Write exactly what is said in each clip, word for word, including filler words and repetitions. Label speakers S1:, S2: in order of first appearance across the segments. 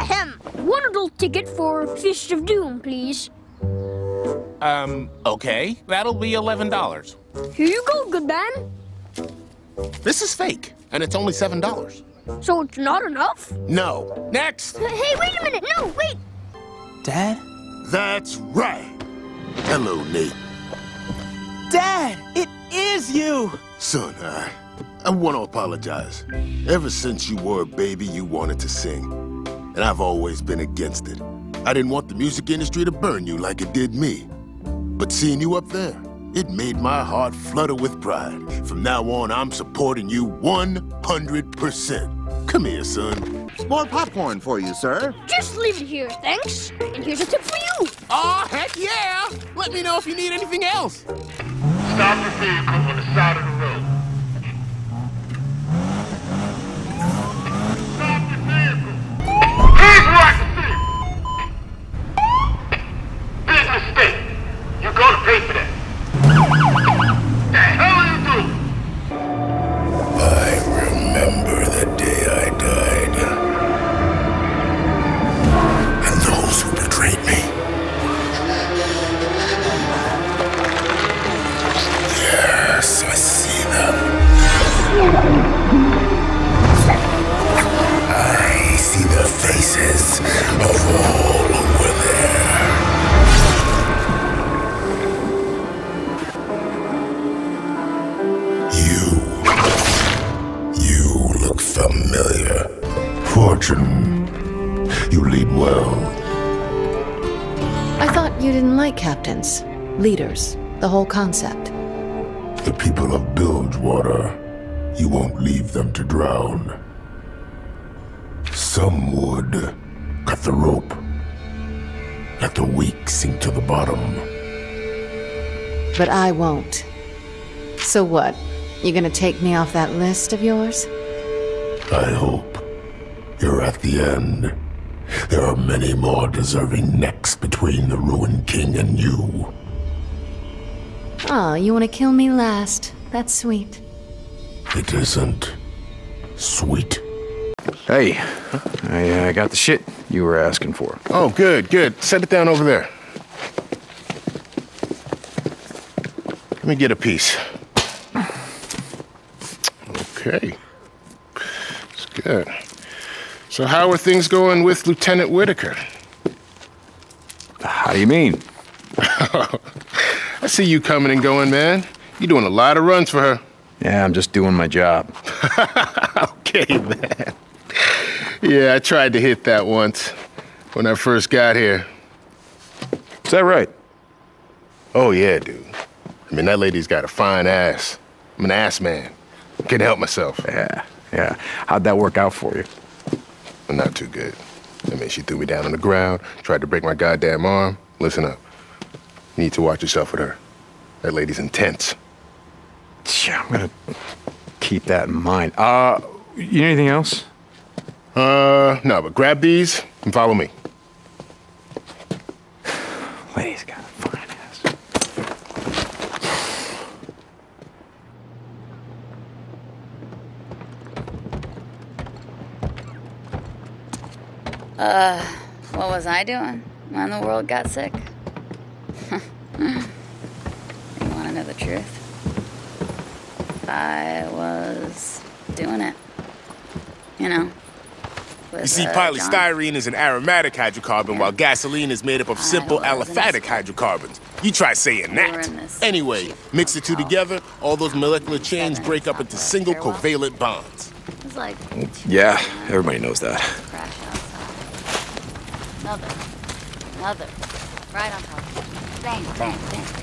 S1: Ahem. One adult ticket for Fist of Doom, please.
S2: Um, okay. That'll be eleven dollars.
S1: Here you go, good man.
S2: This is fake, and it's only seven dollars.
S1: So it's not enough?
S2: No. Next!
S1: Hey, wait a minute. No, wait.
S3: Dad?
S4: That's right. Hello, Nate.
S3: Dad, it is you!
S4: Son, I, I want to apologize. Ever since you were a baby, you wanted to sing. And I've always been against it. I didn't want the music industry to burn you like it did me. But seeing you up there, it made my heart flutter with pride. From now on, I'm supporting you one hundred percent. Come here, son.
S5: More popcorn for you, sir.
S1: Just leave it here, thanks. And here's a tip for you.
S2: Aw, heck yeah! Let me know if you need anything else.
S6: Stop the vehicle on the side of the road. Stop the vehicle. Here's what I can see. Big mistake. You're gonna pay for that. The hell are you doing?
S4: I remember the day I died. And those who betrayed me. Yes, I see them. I see the faces of all who were there. You. You look familiar. Fortune, you lead well.
S7: I thought you didn't like captains, leaders, the whole concept.
S4: The people of Bilgewater, you won't leave them to drown. Some would cut the rope, let the weak sink to the bottom.
S7: But I won't. So what? You gonna take me off that list of yours?
S4: I hope you're at the end. There are many more deserving necks between the Ruined King and you.
S7: Oh, you wanna kill me last. That's sweet.
S4: It isn't sweet.
S8: Hey, I uh, got the shit you were asking for.
S9: Oh, good, good. Set it down over there. Let me get a piece. Okay. That's good. So how are things going with Lieutenant Whitaker?
S8: How do you mean?
S9: I see you coming and going, man. You're doing a lot of runs for her.
S8: Yeah, I'm just doing my job.
S9: Okay, man. Yeah, I tried to hit that once when I first got here.
S8: Is that right?
S9: Oh, yeah, dude. I mean, that lady's got a fine ass. I'm an ass man. Can't help myself.
S8: Yeah, yeah. How'd that work out for you?
S9: Well, not too good. I mean, she threw me down on the ground, tried to break my goddamn arm. Listen up. You need to watch yourself with her. That lady's intense.
S8: Yeah, I'm gonna keep that in mind. Uh, you need anything else?
S9: Uh, no, but grab these and follow me.
S8: Lady's got a fine ass.
S10: Uh, what was I doing when the world got sick? You want to know the truth? I was doing it. You know. With,
S2: You see,
S10: uh,
S2: polystyrene is an aromatic hydrocarbon,
S10: Yeah.
S2: while gasoline is made up of simple
S10: I was in
S2: aliphatic
S10: this-
S2: hydrocarbons. You try saying
S10: We were
S2: that.
S10: in this
S2: Anyway,
S10: cheap
S2: mix the two
S10: hotel.
S2: together, all those molecular chains
S10: Seven
S2: break up into
S10: Southwest
S2: single
S10: Fairwell.
S2: covalent bonds.
S10: It was like
S8: Yeah, everybody knows that.
S10: crash outside. Another. Another. Right on top of it. Bang, bang, bang, bang.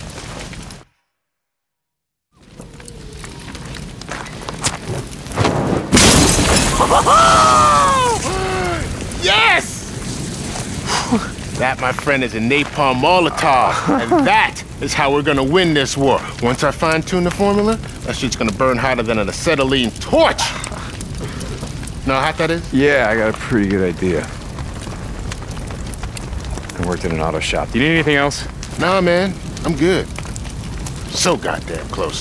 S2: Yes! That, my friend, is a napalm Molotov, and that is how we're gonna win this war. Once I fine-tune the formula, that shit's gonna burn hotter than an acetylene torch. Know how hot that is?
S8: Yeah, I got a pretty good idea. I worked in an auto shop. Do you need anything else?
S9: Nah, man, I'm good. So goddamn close.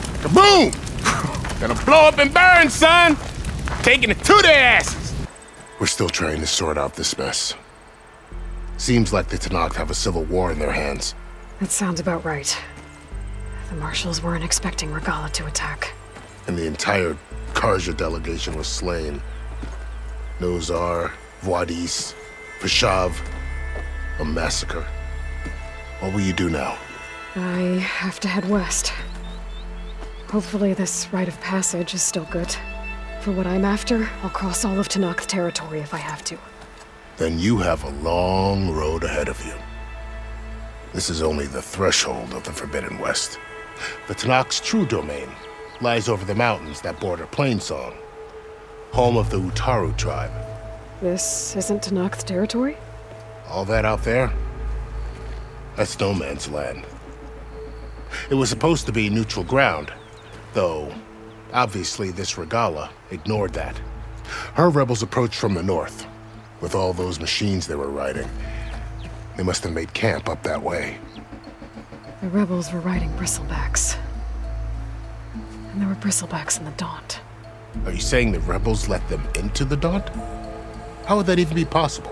S9: Kaboom!
S2: Gonna blow up and burn, son! Taking it to their asses! We're still trying to sort out this mess. Seems like the Tenakth have a civil war in their hands.
S11: That sounds about right. The Marshals weren't expecting Regalla to attack.
S2: And the entire Karja delegation was slain. Nozar, Vuadis, Peshav. A massacre. What will you do now?
S11: I have to head west. Hopefully this rite of passage is still good. For what I'm after, I'll cross all of Tenakth territory if I have to.
S2: Then you have a long road ahead of you. This is only the threshold of the Forbidden West. The Tenakth's true domain lies over the mountains that border Plainsong, home of the Utaru tribe.
S11: This isn't Tenakth territory?
S2: All that out there? That's no man's land. It was supposed to be neutral ground, though obviously this Regalla ignored that. Her rebels approached from the north, with all those machines they were riding. They must have made camp up that way.
S11: The rebels were riding bristlebacks. And there were bristlebacks in the Daunt.
S2: Are you saying the rebels let them into the Daunt? How would that even be possible?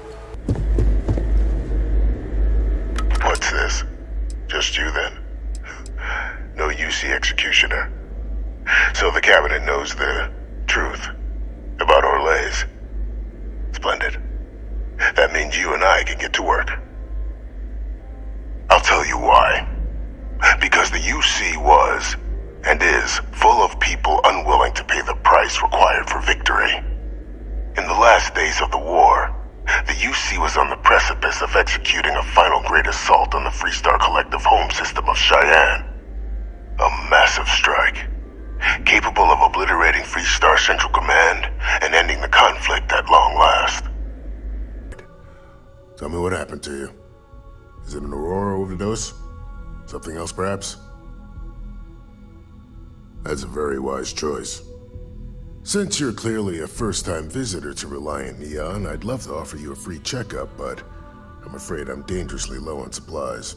S4: What's this? Just you then? No U C executioner. So the cabinet knows the truth about Orlais. Splendid. That means you and I can get to work. I'll tell you why. Because the U C was, and is, full of people unwilling to pay the price required for victory. In the last days of the war, the U C was on the precipice of executing a final great assault on the Freestar Collective home system of Cheyenne. A massive strike, capable of obliterating Freestar Central Command and ending the conflict at long last. Tell me what happened to you. Is it an Aurora overdose? Something else, perhaps? That's a very wise choice. Since you're clearly a first-time visitor to Reliant Neon, I'd love to offer you a free checkup, but I'm afraid I'm dangerously low on supplies.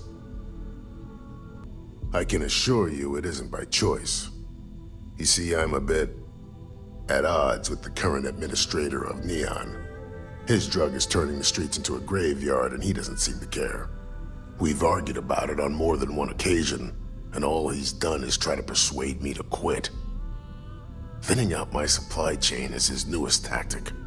S4: I can assure you it isn't by choice. You see, I'm a bit at odds with the current administrator of Neon. His drug is turning the streets into a graveyard, and he doesn't seem to care. We've argued about it on more than one occasion, and all he's done is try to persuade me to quit. Thinning out my supply chain is his newest tactic.